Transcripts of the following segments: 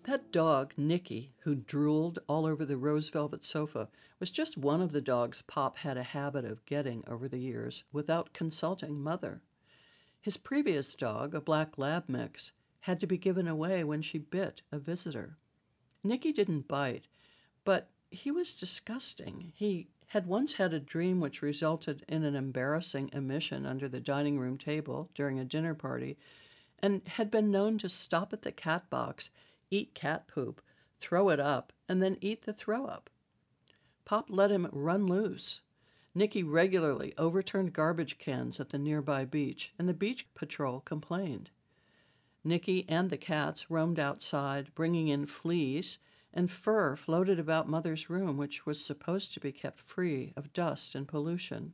That dog, Nicky, who drooled all over the rose velvet sofa, was just one of the dogs Pop had a habit of getting over the years without consulting Mother. His previous dog, a black lab mix, had to be given away when she bit a visitor. Nicky didn't bite, but he was disgusting. He had once had a dream which resulted in an embarrassing emission under the dining room table during a dinner party, and had been known to stop at the cat box, eat cat poop, throw it up, and then eat the throw up. Pop let him run loose. Nicky regularly overturned garbage cans at the nearby beach, and the beach patrol complained. Nicky and the cats roamed outside, bringing in fleas, and fur floated about Mother's room, which was supposed to be kept free of dust and pollution.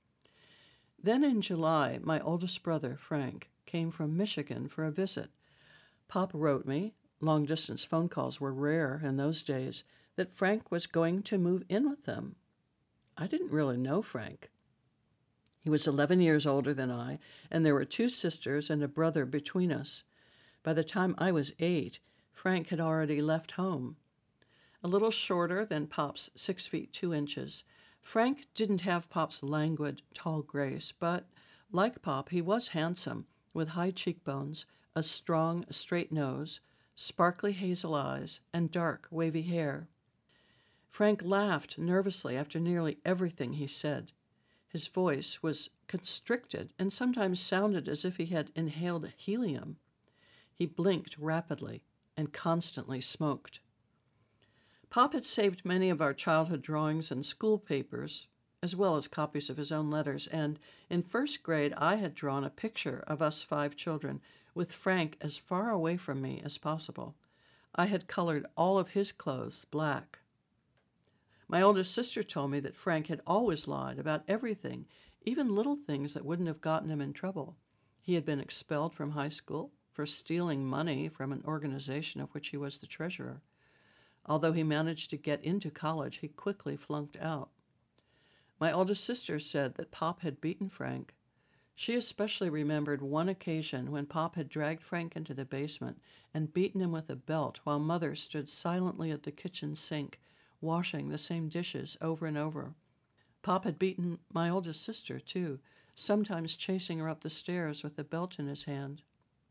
Then in July, my oldest brother, Frank, came from Michigan for a visit. Pop wrote me, long-distance phone calls were rare in those days, that Frank was going to move in with them. I didn't really know Frank. He was 11 years older than I, and there were two sisters and a brother between us. By the time I was 8, Frank had already left home. A little shorter than Pop's 6 feet 2 inches, Frank didn't have Pop's languid, tall grace, but, like Pop, he was handsome, with high cheekbones, a strong, straight nose, sparkly hazel eyes, and dark, wavy hair. Frank laughed nervously after nearly everything he said. His voice was constricted and sometimes sounded as if he had inhaled helium. He blinked rapidly and constantly smoked. Pop had saved many of our childhood drawings and school papers, as well as copies of his own letters, and in first grade I had drawn a picture of us 5 children, with Frank as far away from me as possible. I had colored all of his clothes black. My oldest sister told me that Frank had always lied about everything, even little things that wouldn't have gotten him in trouble. He had been expelled from high school for stealing money from an organization of which he was the treasurer. Although he managed to get into college, he quickly flunked out. My oldest sister said that Pop had beaten Frank. She especially remembered one occasion when Pop had dragged Frank into the basement and beaten him with a belt while Mother stood silently at the kitchen sink, washing the same dishes over and over. Pop had beaten my oldest sister, too, sometimes chasing her up the stairs with a belt in his hand.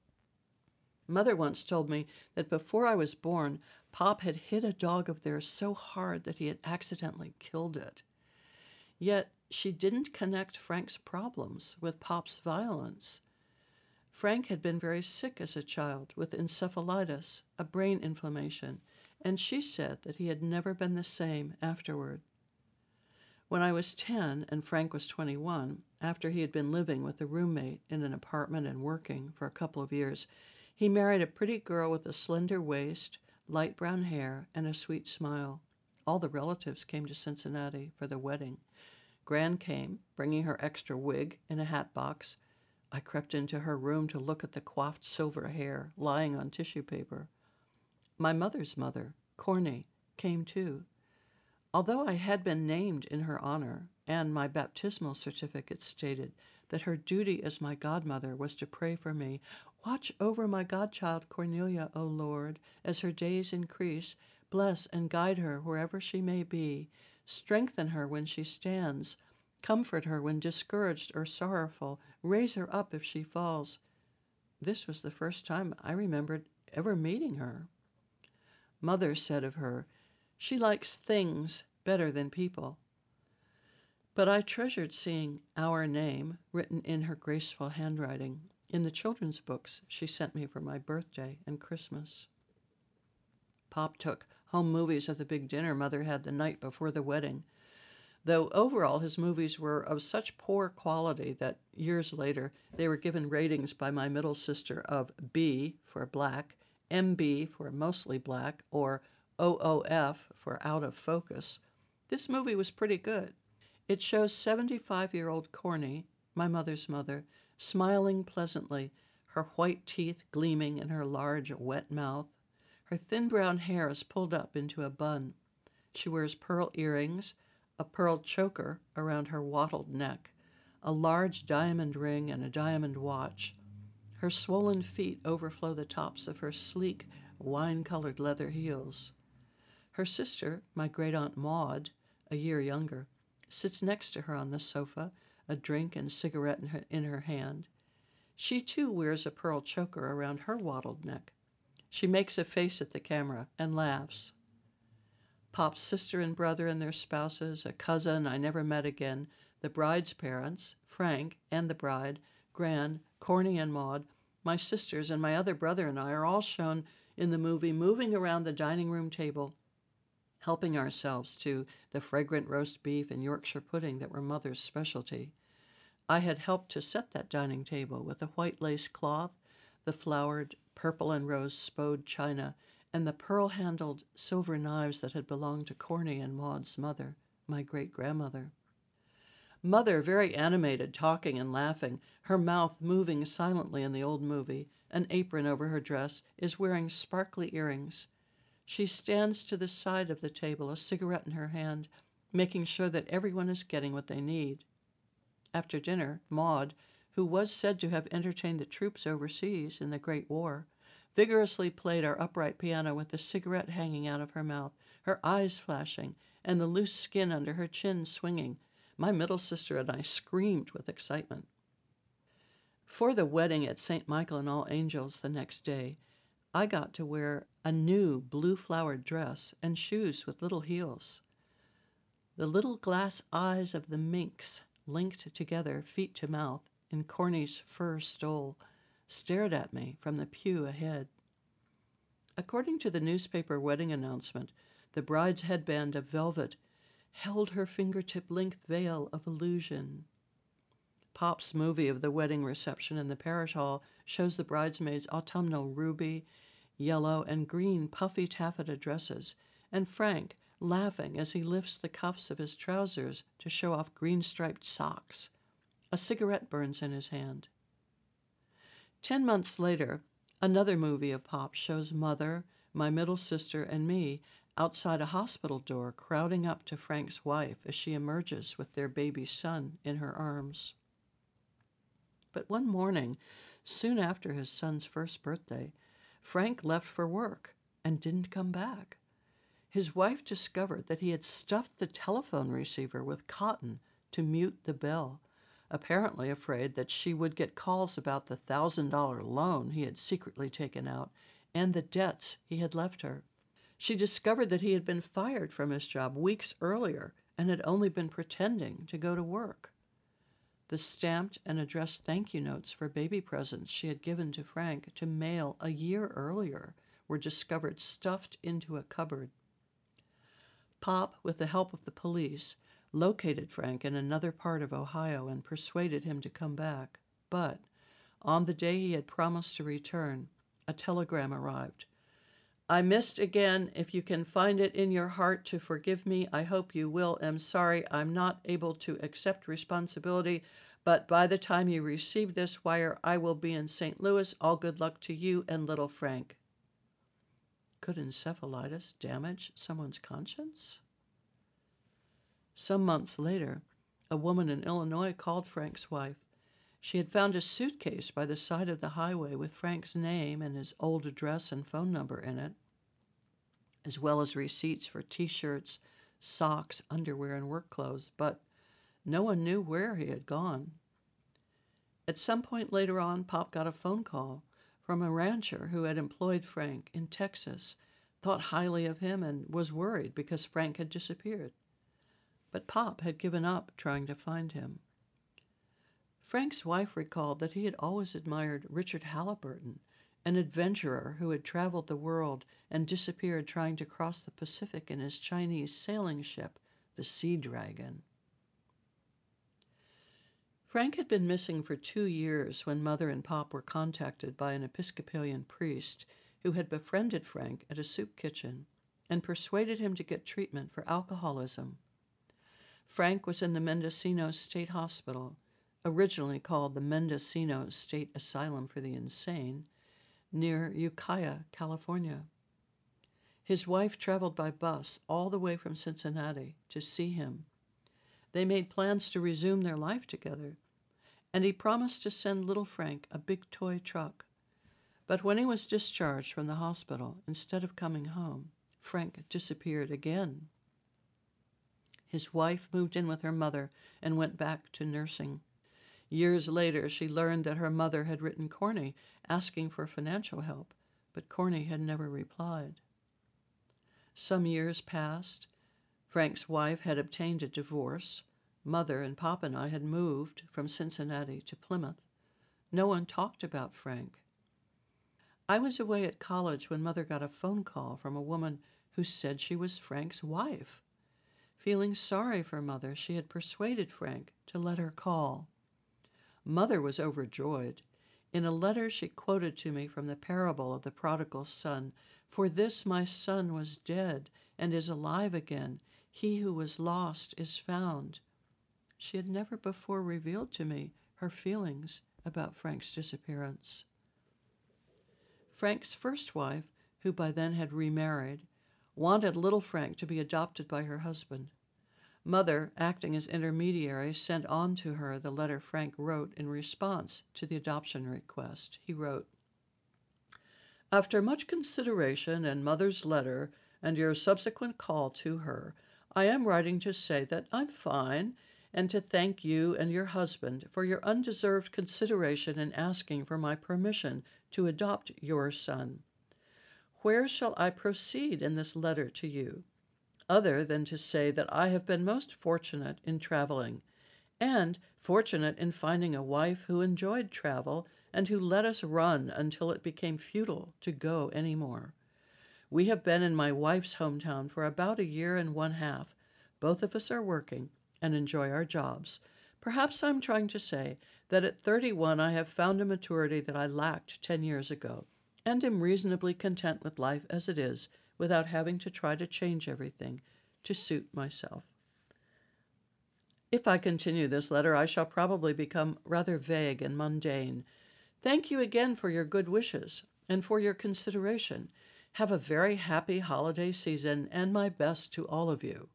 Mother once told me that before I was born, Pop had hit a dog of theirs so hard that he had accidentally killed it. Yet she didn't connect Frank's problems with Pop's violence. Frank had been very sick as a child with encephalitis, a brain inflammation, and she said that he had never been the same afterward. When I was 10 and Frank was 21, after he had been living with a roommate in an apartment and working for a couple of years, he married a pretty girl with a slender waist, light brown hair, and a sweet smile. All the relatives came to Cincinnati for the wedding. Gran came, bringing her extra wig in a hat box. I crept into her room to look at the coiffed silver hair lying on tissue paper. My mother's mother, Corny, came too. Although I had been named in her honor, and my baptismal certificate stated that her duty as my godmother was to pray for me, "Watch over my godchild Cornelia, O Lord, as her days increase. Bless and guide her wherever she may be. Strengthen her when she stands. Comfort her when discouraged or sorrowful. Raise her up if she falls." This was the first time I remembered ever meeting her. Mother said of her, "She likes things better than people." But I treasured seeing our name written in her graceful handwriting in the children's books she sent me for my birthday and Christmas. Pop took home movies at the big dinner Mother had the night before the wedding, though overall his movies were of such poor quality that years later they were given ratings by my middle sister of B for black, MB for mostly black, or OOF for out of focus. This movie was pretty good. It shows 75-year-old Corny, my mother's mother, smiling pleasantly, her white teeth gleaming in her large, wet mouth. Her thin brown hair is pulled up into a bun. She wears pearl earrings, a pearl choker around her wattled neck, a large diamond ring, and a diamond watch. Her swollen feet overflow the tops of her sleek, wine-colored leather heels. Her sister, my great-aunt Maud, a year younger, sits next to her on the sofa, a drink and cigarette in her hand. She too wears a pearl choker around her wattled neck. She makes a face at the camera and laughs. Pop's sister and brother and their spouses, a cousin I never met again, the bride's parents, Frank and the bride, Gran, Corny and Maud, my sisters and my other brother and I are all shown in the movie moving around the dining room table, helping ourselves to the fragrant roast beef and Yorkshire pudding that were Mother's specialty. I had helped to set that dining table with the white lace cloth, the flowered purple and rose spode china, and the pearl-handled silver knives that had belonged to Corny and Maud's mother, my great-grandmother. Mother, very animated, talking and laughing, her mouth moving silently in the old movie, an apron over her dress, is wearing sparkly earrings. She stands to the side of the table, a cigarette in her hand, making sure that everyone is getting what they need. After dinner, Maud, who was said to have entertained the troops overseas in the Great War, vigorously played our upright piano with the cigarette hanging out of her mouth, her eyes flashing, and the loose skin under her chin swinging. My middle sister and I screamed with excitement. For the wedding at St. Michael and All Angels the next day, I got to wear a new blue-flowered dress and shoes with little heels. The little glass eyes of the minx, linked together feet to mouth in Corny's fur stole, stared at me from the pew ahead. According to the newspaper wedding announcement, the bride's headband of velvet held her fingertip-length veil of illusion. Pop's movie of the wedding reception in the parish hall shows the bridesmaids' autumnal ruby, yellow, and green puffy taffeta dresses, and Frank laughing as he lifts the cuffs of his trousers to show off green-striped socks. A cigarette burns in his hand. 10 months later, another movie of Pop shows Mother, my middle sister, and me outside a hospital door crowding up to Frank's wife as she emerges with their baby son in her arms. But one morning, soon after his son's first birthday, Frank left for work and didn't come back. His wife discovered that he had stuffed the telephone receiver with cotton to mute the bell, apparently afraid that she would get calls about the $1,000 loan he had secretly taken out and the debts he had left her. She discovered that he had been fired from his job weeks earlier and had only been pretending to go to work. The stamped and addressed thank you notes for baby presents she had given to Frank to mail a year earlier were discovered stuffed into a cupboard. Pop, with the help of the police, located Frank in another part of Ohio and persuaded him to come back. But on the day he had promised to return, a telegram arrived. I missed again. If you can find it in your heart to forgive me, I hope you will. Am sorry I'm not able to accept responsibility, but by the time you receive this wire, I will be in St. Louis. All good luck to you and little Frank. Could encephalitis damage someone's conscience? Some months later, a woman in Illinois called Frank's wife. She had found a suitcase by the side of the highway with Frank's name and his old address and phone number in it, as well as receipts for T-shirts, socks, underwear, and work clothes, but no one knew where he had gone. At some point later on, Pop got a phone call from a rancher who had employed Frank in Texas, thought highly of him, and was worried because Frank had disappeared. But Pop had given up trying to find him. Frank's wife recalled that he had always admired Richard Halliburton, an adventurer who had traveled the world and disappeared trying to cross the Pacific in his Chinese sailing ship, the Sea Dragon. Frank had been missing for 2 years when Mother and Pop were contacted by an Episcopalian priest who had befriended Frank at a soup kitchen and persuaded him to get treatment for alcoholism. Frank was in the Mendocino State Hospital, originally called the Mendocino State Asylum for the Insane, near Ukiah, California. His wife traveled by bus all the way from Cincinnati to see him. They made plans to resume their life together, and he promised to send little Frank a big toy truck. But when he was discharged from the hospital, instead of coming home, Frank disappeared again. His wife moved in with her mother and went back to nursing. Years later, she learned that her mother had written Corny asking for financial help, but Corny had never replied. Some years passed. Frank's wife had obtained a divorce. Mother and Pop and I had moved from Cincinnati to Plymouth. No one talked about Frank. I was away at college when Mother got a phone call from a woman who said she was Frank's wife. Feeling sorry for Mother, she had persuaded Frank to let her call. Mother was overjoyed. In a letter she quoted to me from the parable of the prodigal son, "For this my son was dead and is alive again. He who was lost is found." She had never before revealed to me her feelings about Frank's disappearance. Frank's first wife, who by then had remarried, wanted little Frank to be adopted by her husband. Mother, acting as intermediary, sent on to her the letter Frank wrote in response to the adoption request. He wrote, "After much consideration and Mother's letter and your subsequent call to her, I am writing to say that I'm fine and to thank you and your husband for your undeserved consideration in asking for my permission to adopt your son. Where shall I proceed in this letter to you, other than to say that I have been most fortunate in traveling, and fortunate in finding a wife who enjoyed travel and who let us run until it became futile to go any more. We have been in my wife's hometown for about 1.5 years. Both of us are working and enjoy our jobs. Perhaps I'm trying to say that at 31 I have found a maturity that I lacked 10 years ago, and am reasonably content with life as it is, without having to try to change everything to suit myself. If I continue this letter, I shall probably become rather vague and mundane. Thank you again for your good wishes and for your consideration. Have a very happy holiday season, and my best to all of you."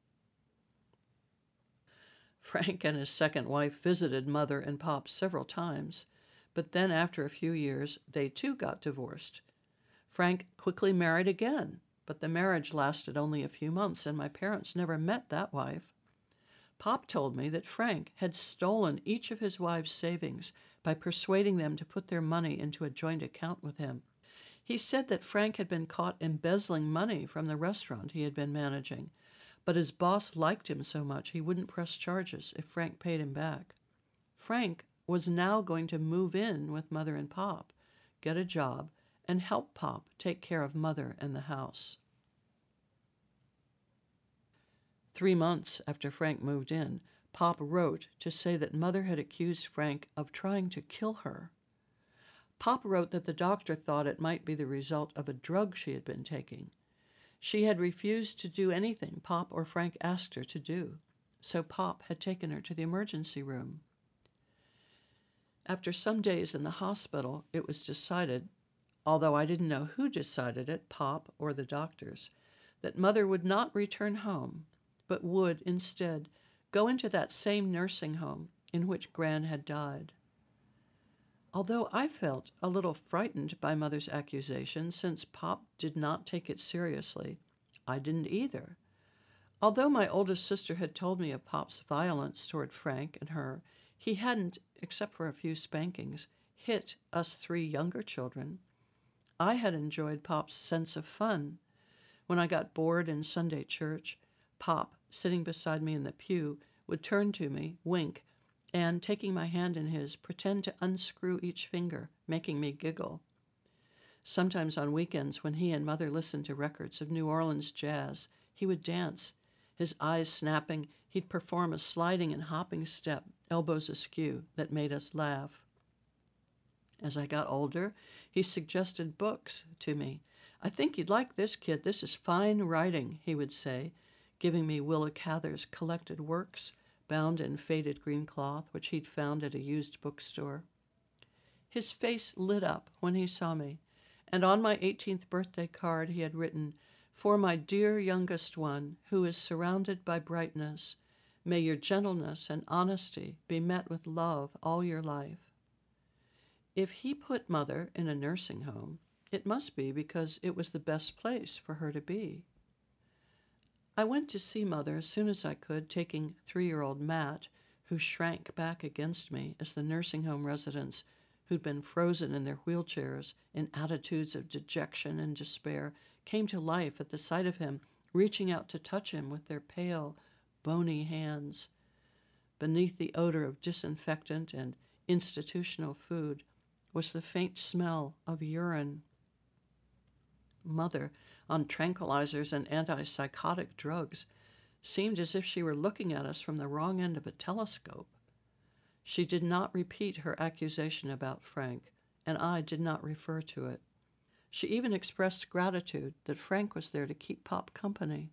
Frank and his second wife visited Mother and Pop several times, but then after a few years, they too got divorced. Frank quickly married again, but the marriage lasted only a few months, and my parents never met that wife. Pop told me that Frank had stolen each of his wives' savings by persuading them to put their money into a joint account with him. He said that Frank had been caught embezzling money from the restaurant he had been managing, but his boss liked him so much he wouldn't press charges if Frank paid him back. Frank was now going to move in with Mother and Pop, get a job, and help Pop take care of Mother and the house. 3 months after Frank moved in, Pop wrote to say that Mother had accused Frank of trying to kill her. Pop wrote that the doctor thought it might be the result of a drug she had been taking. She had refused to do anything Pop or Frank asked her to do, so Pop had taken her to the emergency room. After some days in the hospital, it was decided, although I didn't know who decided it, Pop or the doctors, that Mother would not return home, but would, instead, go into that same nursing home in which Gran had died. Although I felt a little frightened by Mother's accusation, since Pop did not take it seriously, I didn't either. Although my oldest sister had told me of Pop's violence toward Frank and her, he hadn't, except for a few spankings, hit us 3 younger children. I had enjoyed Pop's sense of fun. When I got bored in Sunday church, Pop, sitting beside me in the pew, would turn to me, wink, and, taking my hand in his, pretend to unscrew each finger, making me giggle. Sometimes on weekends, when he and Mother listened to records of New Orleans jazz, he would dance. His eyes snapping, he'd perform a sliding and hopping step, elbows askew, that made us laugh. As I got older, he suggested books to me. "I think you'd like this, kid. This is fine writing," he would say, giving me Willa Cather's collected works, bound in faded green cloth, which he'd found at a used bookstore. His face lit up when he saw me, and on my 18th birthday card he had written, "For my dear youngest one, who is surrounded by brightness, May your gentleness and honesty be met with love all your life. If he put Mother in a nursing home, it must be because it was the best place for her to be. I went to see Mother as soon as I could, taking 3-year-old Matt, who shrank back against me as the nursing home residents who'd been frozen in their wheelchairs in attitudes of dejection and despair came to life at the sight of him, reaching out to touch him with their pale, bony hands. Beneath the odor of disinfectant and institutional food was the faint smell of urine. Mother, on tranquilizers and antipsychotic drugs, seemed as if she were looking at us from the wrong end of a telescope. She did not repeat her accusation about Frank, and I did not refer to it. She even expressed gratitude that Frank was there to keep Pop company.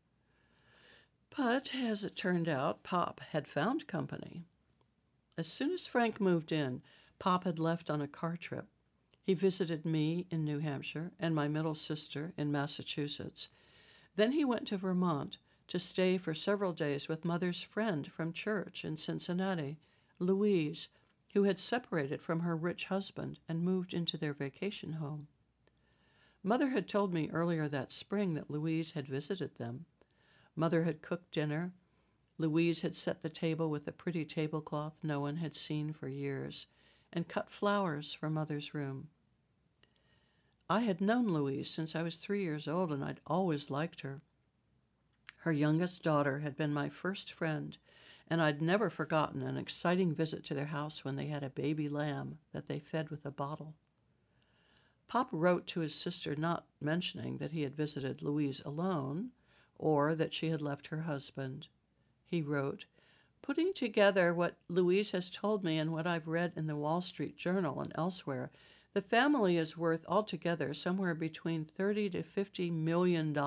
But, as it turned out, Pop had found company. As soon as Frank moved in, Pop had left on a car trip. He visited me in New Hampshire and my middle sister in Massachusetts. Then he went to Vermont to stay for several days with Mother's friend from church in Cincinnati, Louise, who had separated from her rich husband and moved into their vacation home. Mother had told me earlier that spring that Louise had visited them. Mother had cooked dinner. Louise had set the table with a pretty tablecloth no one had seen for years, and cut flowers for Mother's room. I had known Louise since I was 3 years old, and I'd always liked her. Her youngest daughter had been my first friend, and I'd never forgotten an exciting visit to their house when they had a baby lamb that they fed with a bottle. Pop wrote to his sister not mentioning that he had visited Louise alone or that she had left her husband. He wrote, "Putting together what Louise has told me and what I've read in the Wall Street Journal and elsewhere, the family is worth altogether somewhere between $30 to $50 million.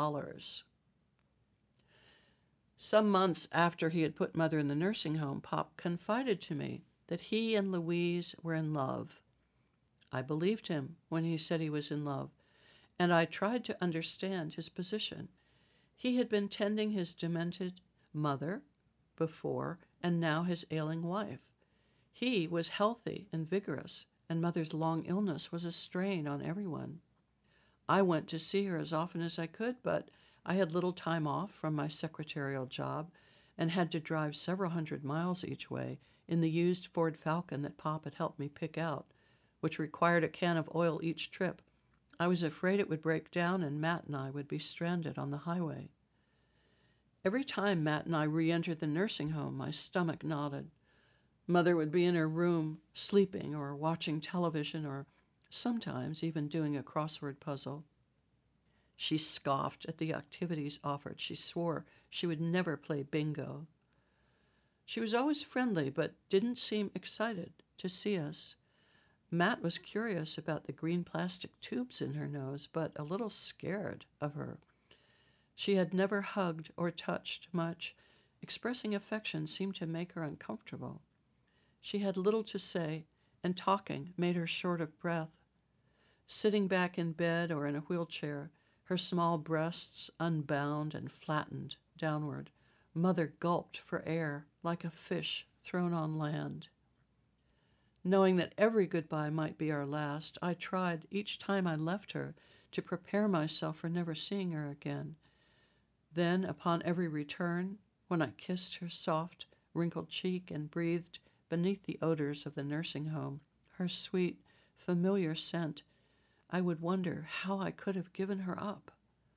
Some months after he had put Mother in the nursing home, Pop confided to me that he and Louise were in love. I believed him when he said he was in love, and I tried to understand his position. He had been tending his demented mother before, and now his ailing wife. He was healthy and vigorous, and Mother's long illness was a strain on everyone. I went to see her as often as I could, but I had little time off from my secretarial job and had to drive several hundred miles each way in the used Ford Falcon that Pop had helped me pick out, which required a can of oil each trip. I was afraid it would break down and Matt and I would be stranded on the highway. Every time Matt and I re-entered the nursing home, my stomach knotted. Mother would be in her room, sleeping or watching television or sometimes even doing a crossword puzzle. She scoffed at the activities offered. She swore she would never play bingo. She was always friendly, but didn't seem excited to see us. Matt was curious about the green plastic tubes in her nose, but a little scared of her. She had never hugged or touched much. Expressing affection seemed to make her uncomfortable. She had little to say, and talking made her short of breath. Sitting back in bed or in a wheelchair, her small breasts unbound and flattened downward, Mother gulped for air like a fish thrown on land. Knowing that every goodbye might be our last, I tried each time I left her to prepare myself for never seeing her again. Then, upon every return, when I kissed her soft, wrinkled cheek and breathed beneath the odors of the nursing home her sweet, familiar scent, I would wonder how I could have given her up.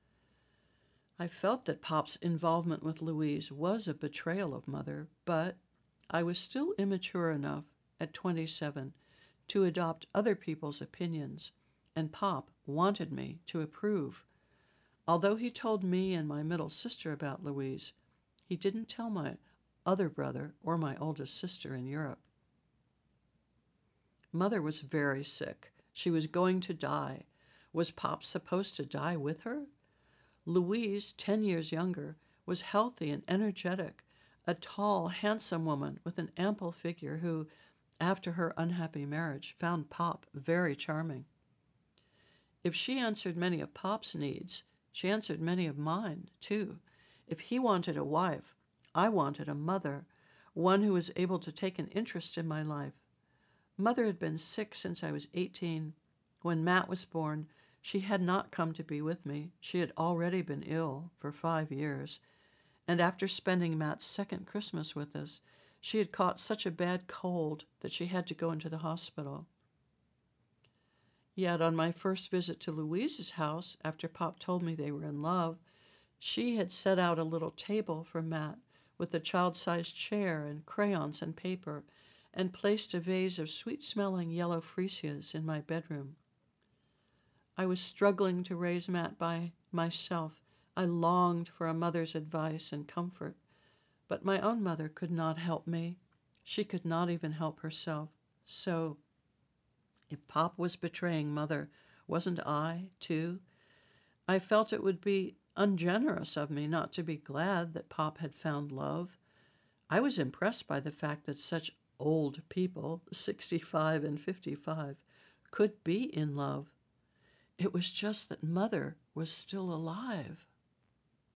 I felt that Pop's involvement with Louise was a betrayal of Mother, but I was still immature enough at 27 to adopt other people's opinions, and Pop wanted me to approve. Although he told me and my middle sister about Louise, he didn't tell my other brother or my oldest sister in Europe. Mother was very sick. She was going to die. Was Pop supposed to die with her? Louise, 10 years younger, was healthy and energetic, a tall, handsome woman with an ample figure who, after her unhappy marriage, found Pop very charming. If she answered many of Pop's needs, she answered many of mine, too. If he wanted a wife, I wanted a mother, one who was able to take an interest in my life. Mother had been sick since I was 18. When Matt was born, she had not come to be with me. She had already been ill for 5 years. And after spending Matt's second Christmas with us, she had caught such a bad cold that she had to go into the hospital. Yet on my first visit to Louise's house, after Pop told me they were in love, she had set out a little table for Matt with a child-sized chair and crayons and paper, and placed a vase of sweet-smelling yellow freesias in my bedroom. I was struggling to raise Matt by myself. I longed for a mother's advice and comfort, but my own mother could not help me. She could not even help herself. So, if Pop was betraying Mother, wasn't I, too? I felt it would be ungenerous of me not to be glad that Pop had found love. I was impressed by the fact that such old people, 65 and 55, could be in love. It was just that Mother was still alive.